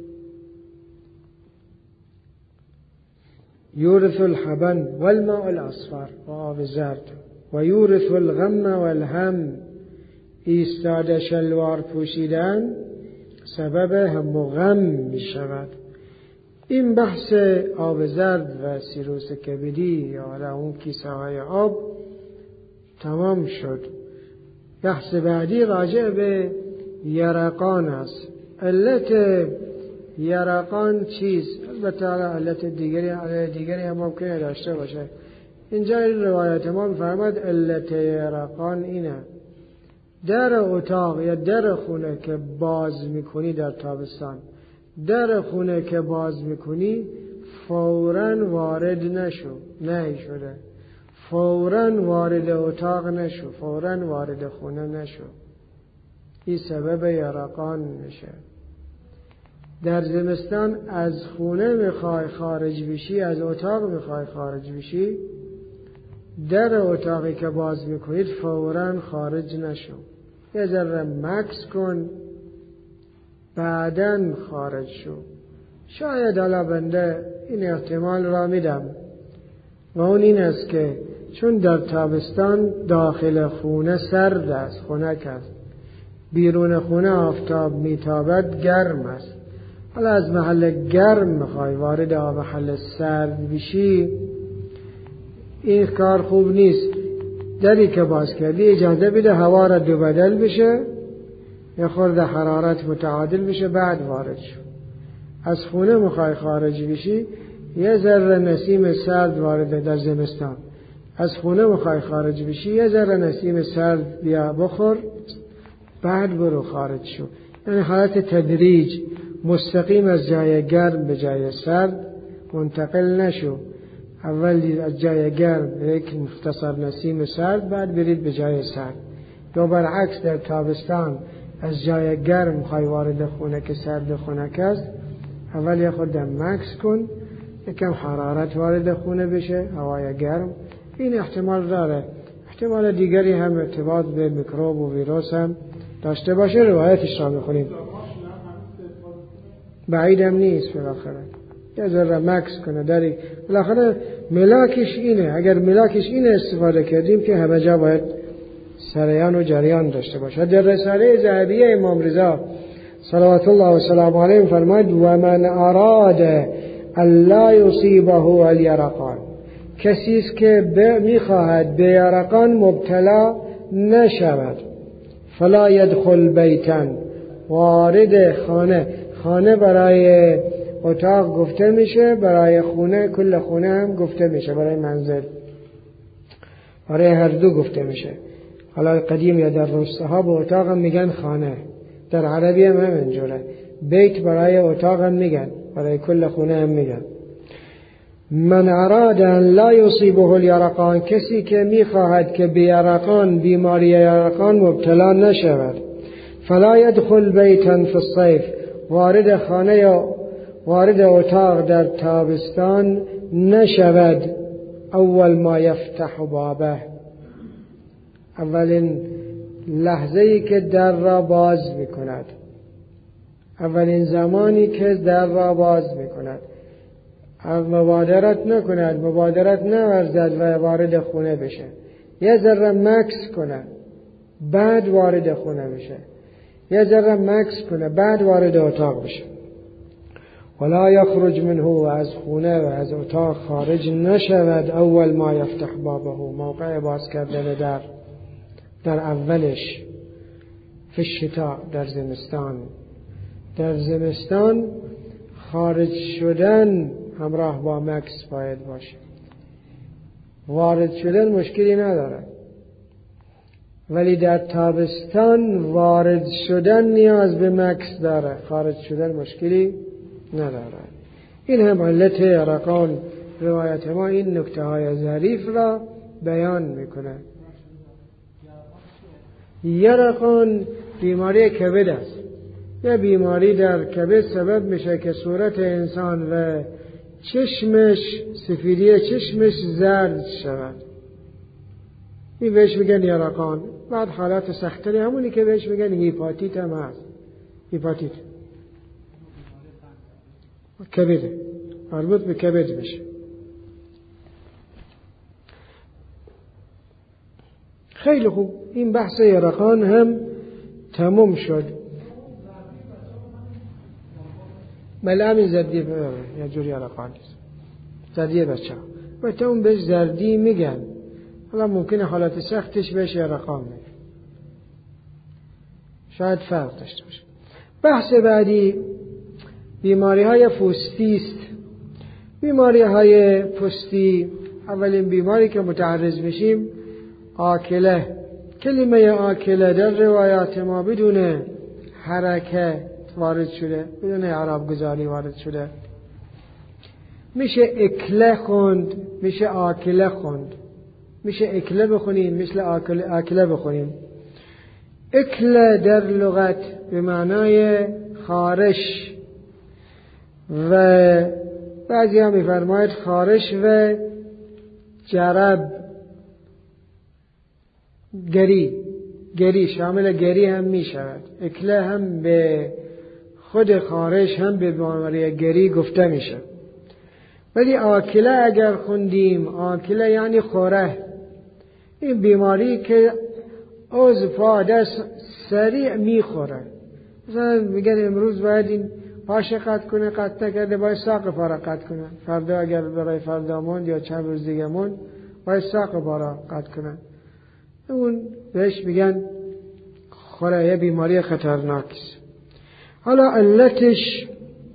یورث الحبن والماء الاصفر، و آب زرد. و یورث الغم والهم، ایستاده شلوار پوشیدن سبب هم و غم می شود. این بحث آب زرد و سیروس کبدی یا اون کیسه های آب تمام شد. بحث بعدی راجع به یرقان است. علت یرقان چیز؟ البته علت دیگری هم ممکنه داشته باشه. اینجا این روایت ما می‌فرماد علت یرقان اینه: در اتاق یا در خونه که باز میکنی در تابستان، در خونه که باز میکنی فوراً وارد نشو، نهی شده. فوراً وارد اتاق نشو، فوراً وارد خونه نشو. این سبب یرقان میشه. در زمستان از خونه میخوای خارج بشی، از اتاق میخوای خارج بشی، در اتاقی که باز میکنید فوراً خارج نشو، یه ذره مکس کن، بعداً خارج شو. شاید حالا بنده این احتمال را میدم و اون این است که چون در تابستان داخل خونه سرد است، خنک است، بیرون خونه آفتاب میتابد، گرم است. حالا از محل گرم میخوای وارد محل سرد بشی، این کار خوب نیست. دری که باز کردی اجازه بده هوا را دو بدل بشه، یه خورده حرارت متعادل بشه، بعد وارد شو. از خونه میخوای خارج بشی، یه ذره نسیم سرد وارد در زمستان. از خونه میخوای خارج بشی، یه ذره نسیم سرد بیا بخور، بعد برو خارج شو. یعنی حالت تدریج، مستقیم از جای گرم به جای سرد منتقل نشو. اول از جای گرم یک مختصر نسیم سرد، بعد برید به جای سرد. یا برعکس در تابستان از جای گرم میخوای وارد خونه که سرد خنک است، اول یه خورده مکس کن، یکم حرارت وارد خونه بشه، هوای گرم. این احتمال داره. احتمال دیگری هم ارتباط به میکروب و ویروس هم داشته باشه. روایتش را میخونیم، بعیدم نیست. بالاخره یه ذره مکس کنه داری. بالاخره ملاکش اینه. اگر ملاکش اینه استفاده کردیم که همه جا باید سریان و جریان داشته باشه. در رساله ذهبیه امام رضا صلوات الله و سلام علیه فرماید: و من اراد الا یصیبه الیرقان، کسی است که میخواهد به یرقان مبتلا نشود، فلا يدخل بیتا، وارد خانه برای اتاق گفته میشه، برای خونه کل خونه هم گفته میشه، برای منزل، برای هر دو گفته میشه. حالا قدیم یا در روستاها به اتاق هم میگن خانه، در عربی هم همینجوره. بیت برای اتاق هم میگن، برای کل خونه هم میگن. من اراد ان لا یصیبه الیرقان، کسی که میخواهد که به یرقان، بیماری یرقان مبتلا نشود، فلا يدخل بیتا فی الصیف، وارد خانه یا وارد اتاق در تابستان نشود. اول ما یفتح بابه، اولین لحظه‌ای که در را باز میکند، اولین زمانی که در را باز میکند، مبادرت نکند، مبادرت نورزد و وارد خونه بشه، یه ذره مکس کنه بعد وارد خونه بشه، یه ذره مکس کنه بعد وارد اتاق بشه. ولا یخرج منه، و از خونه و از اتاق خارج نشود. اول ما یفتح بابه، موقع باز کردن در اولش. فی الشتاء، در زمستان. در زمستان خارج شدن همراه با مکس باید باشه. وارد شدن مشکلی نداره، ولی در تابستان وارد شدن نیاز به مکس داره، خارج شدن مشکلی نداره. این هم علت یرقان. روایت ما این نکته های ظریف را بیان میکنه. یرقان بیماری کبد است. یه بیماری در کبد سبب میشه که صورت انسان و چشمش، سفیدی چشمش زرد شود. این بهش میگن یرقان. بعد حالات سختری همونی که بهش میگن هیپاتیت هم هست. هیپاتیت کبد، مربوط به کبد میشه. خیلی خوب، این بحث یرقان هم تموم شد. بله، همین زردی یه جوری یرقان نیست، زردی بچه ها بهت اون بهش زردی میگن. حالا ممکنه حالت سختش بهش یرقان میگن، شاید فرق داشته باشه. بحث بعدی بیماری های پوستی است. بیماری های پوستی، اولین بیماری که متعرض میشیم آکله. کلمه آکله در روایات ما بدون حرکه وارد شده، بدون اعراب گذاری وارد شده. میشه اکله خوند، میشه آکله خوند، میشه اکله بخونیم، مثل آکله بخونیم. اکله در لغت به معنای خارش، و بعضی ها میفرماید خارش و جرب، گری شامل گری هم می شود. اکله هم به خود خارش هم به بیماری گری گفته میشه. ولی آکله اگر خوندیم، آکله یعنی خوره، این بیماری که عضو پا دست سریع میخوره. مثلا میگن امروز باید این پاش قطع کنه، قطع نکرده باید ساق پا را قطع کنه، فردا اگر برای فردا موند یا چند روز دیگه موند باید ساق پا را قطع کنه. اون بهش میگن خوره، یه بیماری خطرناک است. حالا علتش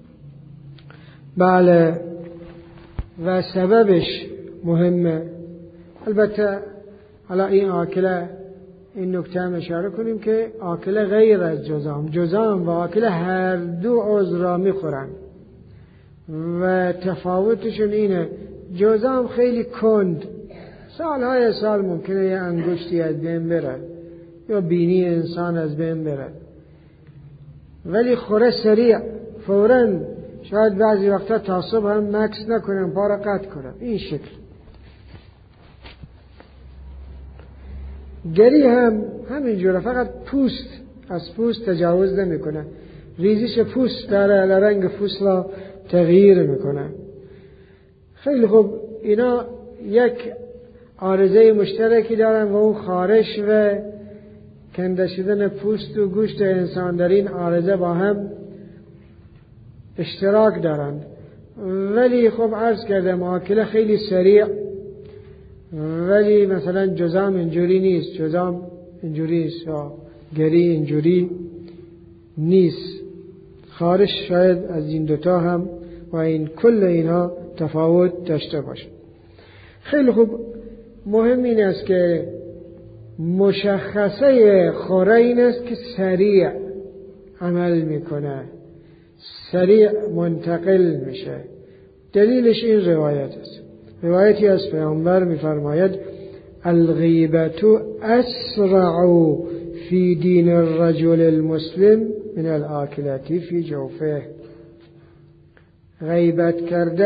بله و سببش مهمه. البته حالا این آکله، این نکته هم اشاره کنیم که آکله غیر از جذام و آکله هر دو عضو را میخورن و تفاوتشون اینه، جذام خیلی کند، سالهای سال ممکنه یه انگشتی از بین بره یا بینی انسان از بین بره، ولی خوره سریع، فوراً، شاید بعضی وقتا تا صبح هم مکس نکنن، پا را قطع کنن. این شکل گری هم همینجوره، فقط پوست از پوست تجاوز نمیکنه، ریزش پوست داره، رنگ پوست را تغییر میکنه. خیلی خوب، اینا یک عارضه مشترکی دارن و اون خارش و کنده شدن پوست و گوشت انسان در این عارضه با هم اشتراک دارند. ولی خب عرض کردم آکله خیلی سریع، ولی مثلا جذام اینجوری نیست، جذام اینجوری نیست یا گری اینجوری نیست. خارش شاید از این دوتا هم و این کل اینها تفاوت داشته باشه. خیلی خوب، مهم این است که مشخصه خوره این است که سریع عمل میکنه، سریع منتقل میشه. دلیلش این روایت است. روایتی از پیامبر میفرماید الغیبت اسرع فی دین الرجل المسلم من الاکلتی فی جوفه. غیبت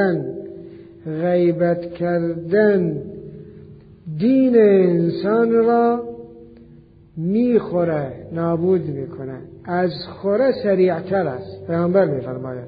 کردن دین انسان را میخوره، نابود میکنه، از خوره سریعتر است. پیامبر میفرماید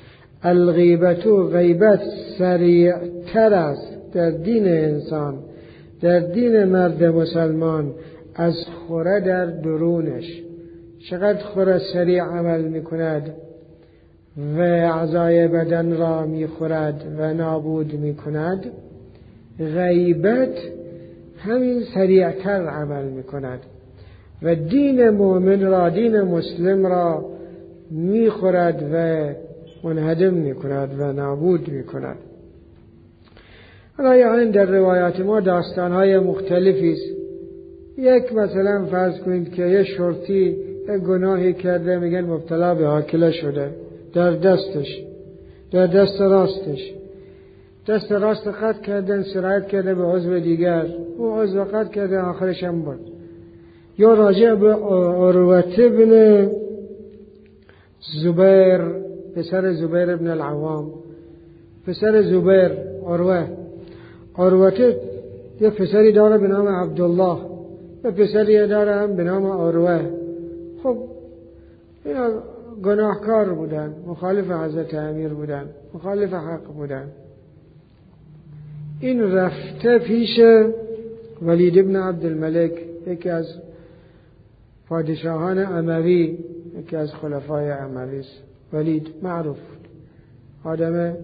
غیبت سریعتر است در دین انسان، در دین مرد مسلمان، از خوره در درونش. چقدر خوره سریع عمل میکند و اعضای بدن را میخورد و نابود میکند، غیبت همین سریعتر عمل میکند و دین مؤمن را، دین مسلم را میخورد و منهدم میکند و نابود میکند. حالا یعنی در روایات ما داستانهای مختلفی است. یک مثلا فرض کنید که یه شرطی یک گناهی کرده، میگن مبتلا به آکله شده، در دست راست قطع کردن، سرایت کرده به عضو دیگر، او عضو قطع کرده، آخرش هم بود. یا راجع به عروة ابن زبیر، پسر زبیر ابن العوام، پسر زبیر عروة یه پسری داره به نام عبدالله، یه پسری داره هم به نام عروة. خب اینا گناهکار بودن، مخالف حضرت امیر بودن، مخالف حق بودن. این رفته پیش ولید ابن عبدالملک، یکی از پادشاهان اموی، یکی از خلفای اموی است. ولید معروف، آدم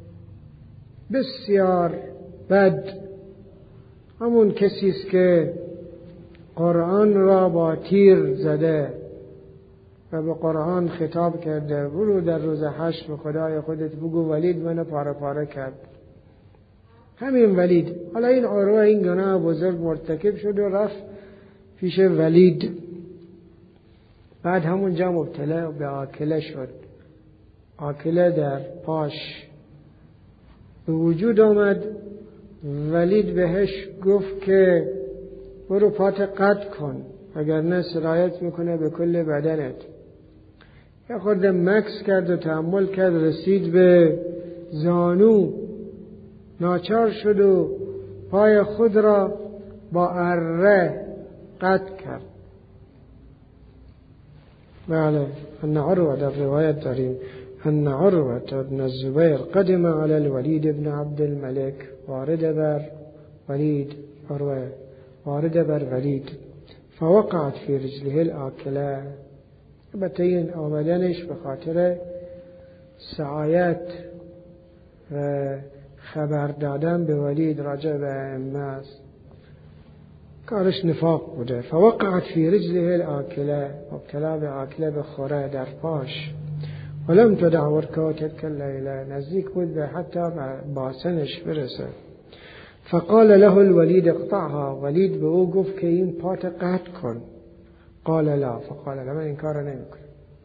بسیار بد، همون کسی است که قرآن را با تیر زده و به قرآن خطاب کرده برو در روز حشر به خدای خودت بگو ولید منو پاره پاره کرد. همین ولید. حالا این عروة این گناه بزرگ مرتکب شد و رفت پیش ولید، بعد همونجا مبتلا به آکله شد. آکله در پاش به وجود آمد. ولید بهش گفت که برو پات قطع کن، وگرنه سرایت میکنه به کل بدنت. یه خورده مکس کرد و تأمل کرد، رسید به زانو، ناچار شد و پای خود را با اره قطع کرد. بله، ان عروة در روایت داریم أن عروة بن الزبير قدم على الوليد بن عبد الملك وارد بر وليد عروة وارد بر وليد فوقعت في رجله الآكلة. بتين آمدنش بخاطر سعایت و خبر دادن به ولید راجع به ائمه است، کارش نفاق بوده. فوقعت فی رجله الآکله، مبتلا به آکله بخوره در پاش. ولم تدع ورکه تلک اللیله، نزدیک بود به حتی باسنش برسه. فقال له الولید اقطعها، ولید به او گفت که این پات قطع کن. قال لا، فقال لا، من این کار نمیکنم.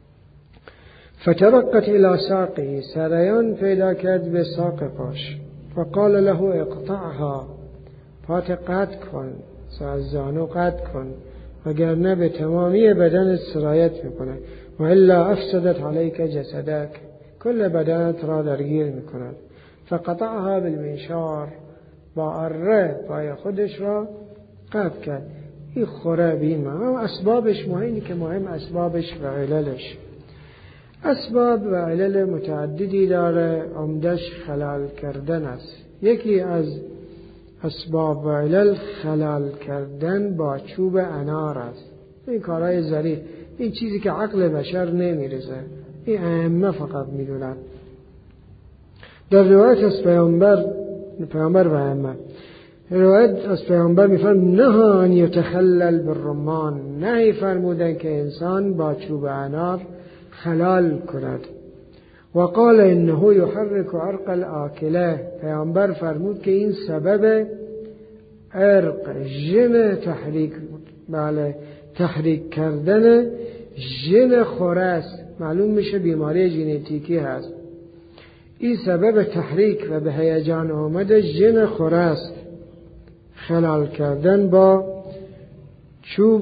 فترقت الى ساقه، سریان پیدا کرد به ساق پاش. فقال له اقطعها، پات قطع کن، از زانو قطع کن، وگرنه به تمامی بدن سرایت میکنه. و الا افسدت علیک جسدک، کل بدنت را درگیر میکند. فقطعها بالمنشار، با اره پای خودش را قطع کرد. این خوره بین اسبابش مهمی که مهم اسبابش و عللش. اسباب و علل متعددی داره، عمدش خلال کردن است. یکی از اسباب و علل خلال کردن با چوب انار است. این کارهای ظریف، این چیزی که عقل بشر نمیرسه، این ائمه فقط میدونن. در روایت از پیامبر و ائمه، روایت از پیامبر میفرماید نهی ان یتخلل بالرمان، نهی فرمودن که انسان با چوب انار خلال کند. و قال انه یحرک عرق الآکله، پیامبر فرمود که این سبب عرق ژن تحریک بود. بله، تحریک کردن ژن خوره است. معلوم میشه بیماری ژنتیکی هست. این سبب تحریک و به هیجان آمد ژن خوره است، خلال کردن با چوب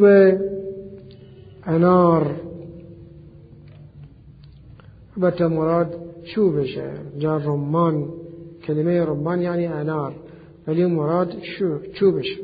انار. البته مراد چوبشه، جا رمان، کلمه رمان یعنی انار، ولی مراد چوبشه.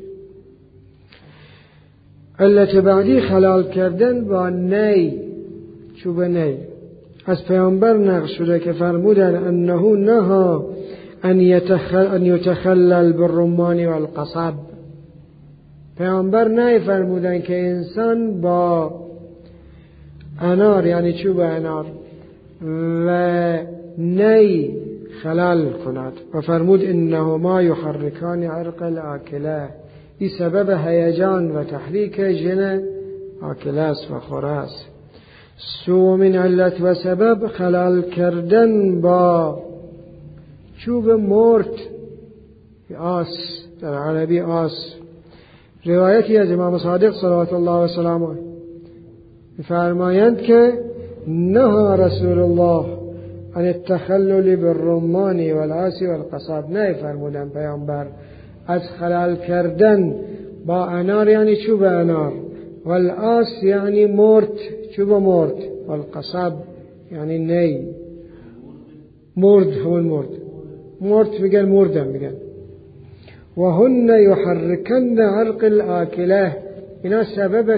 علت بعدی خلال کردن با نی، چوب نی. از پیامبر نقل شده که فرمودن انه نهی ان یتخلل بالرمان والقصب. پیامبر نهی فرمودن که انسان با انار یعنی چوب انار و نی خلال کند. و فرمود انهما یحرکان عرق الآکله، این سبب هیجان و تحریک ژن آکله است و خوره است. سومین علت و سبب خلال کردن با چوب مرد، آس، در عربی آس. روایتی از امام صادق صلوات الله و سلامه فرمایند که نهى رسول الله عن التخلل بالرمان والعاص والقصب. نه فرمودن پیامبر از خلال کردن با انار یعنی چوب انار، والعاص یعنی مرد، چوب مرد، والقصب یعنی نی، مرد همون مرد میگن، مردم میگن. و هن یحرکن عرق الآکله، اینا سبب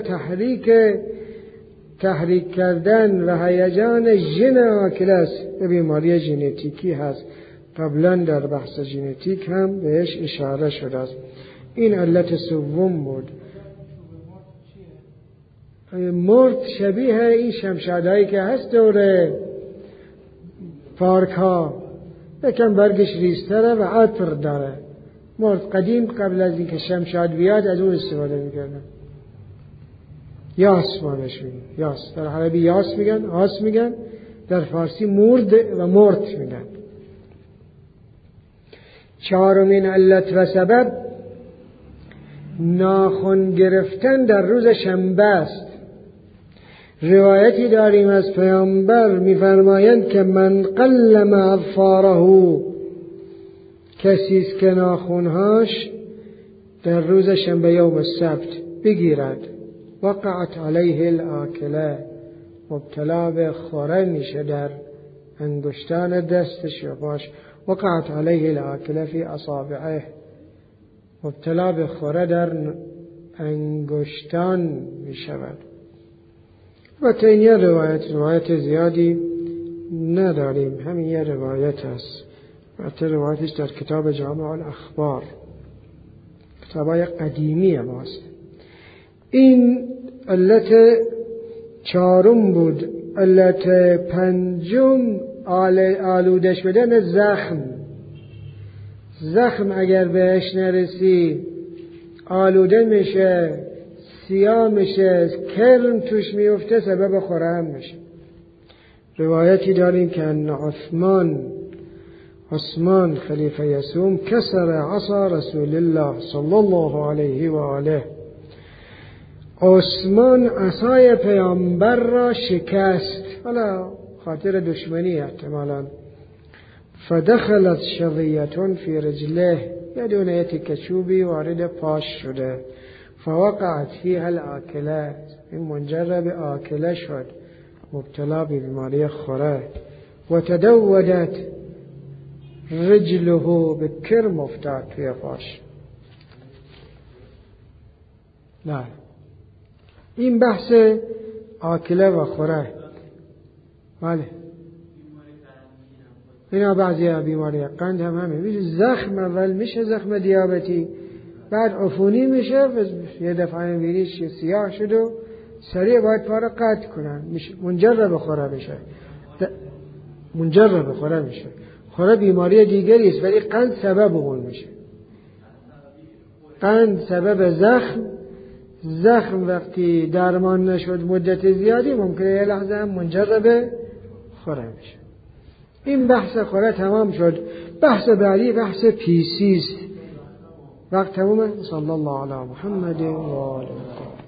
تحریک کردن و هیجان ژن آکله است. بیماری ژنتیکی هست، قبلا در بحث ژنتیک هم بهش اشاره شده است. این علت سوم بود. مرد شبیه این شمشادهایی که هست دور پارک ها، یکم برگش ریزتره و عطر داره. مرد قدیم قبل از اینکه شمشاد بیاد از اون استفاده میکردن. یاس مانش میگن، یاس در عربی یاس میگن، آس میگن، در فارسی مرد و مرد میگن. چهارمین علت و سبب ناخن گرفتن در روز شنبه است. روایتی داریم از پیامبر میفرمایند که من قلم اظفاره، کسی است که ناخنهاش در روز شنبه یوم السبت بگیرد، وقعت علیه الآکله، مبتلا به خوره میشه در انگشتان دستش و پاش. وقعت علیه الآکله فی اصابعه، مبتلا به خوره در انگشتان میشود. و تینیه روایت زیادی نداریم، همین یه روایت است. البته روایتش در کتاب جامع الاخبار، کتابای قدیمی ماست. این علت چهارم بود. علت پنجم آلوده شدن زخم اگر بهش نرسی آلوده میشه، سیاه میشه، کرم توش میفته، سبب خرم میشه. روایتی داریم که عثمان خلیفه یسوم کسر عصا رسول الله صلی الله علیه و آله. عثمان عصای پیامبر را شکست، حالا خاطر دشمنی احتمالاً. فدخلت شظیة فی رجله، یه دونه تکچوبی وارد پاش شده. فوقعت فیها الآکله، این منجر به آکله شد، مبتلا به بیماری خوره. و تدودت رجله، به کرم افتاد توی پاش. نه، این بحث آکله و خوره. بله، اینا بعضی بیماری قند هم همین. زخم اول میشه زخم دیابتی، بعد عفونی میشه، یه دفعه ویریش سیاه شد و سریع باید پا را قطع کنن، منجر به خوره میشه. خوره بیماری دیگری است، ولی قند سبب اون میشه. قند سبب زخم وقتی درمان نشد مدت زیادی ممکنه یه لحظه هم منجر به خوره میشه. این بحث خوره تمام شد. بحث بعدی بحث پیسی است. وقت تمومه. صلی الله علی محمد و آله.